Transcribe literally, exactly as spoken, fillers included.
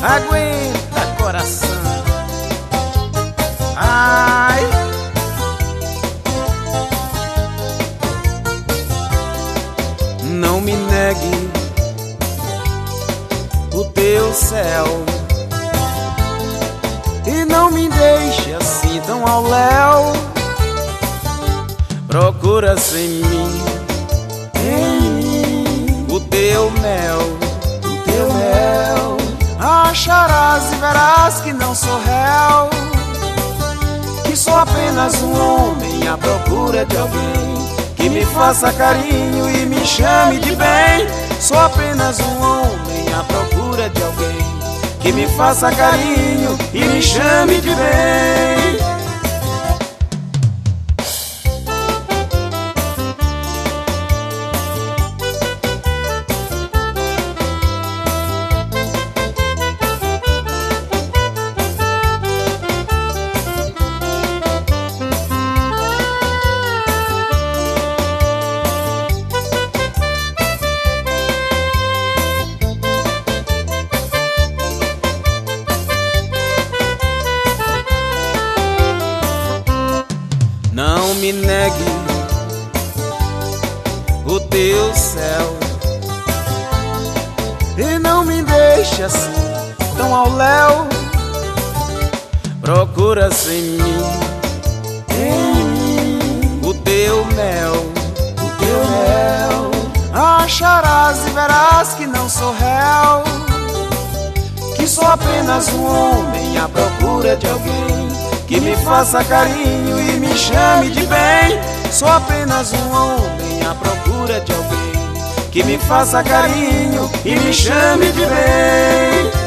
Aguenta, coração. Ai, não me negue o teu céu e não me deixe assim tão ao léu. Procuras em mim, em mim, o teu mel, o teu mel. Acharás e verás que não sou réu, que sou apenas um homem à procura de alguém que me faça carinho e me chame de bem. Sou apenas um homem à procura de alguém que me faça carinho e me chame de bem. Não me negue o teu céu e não me deixe assim tão ao léu. Procuras em mim, em mim, o teu mel, o teu mel. Acharás e verás que não sou réu, que sou apenas um homem à procura de alguém que me faça carinho e me chame de bem. Sou apenas um homem à procura de alguém que me faça carinho e me chame de bem.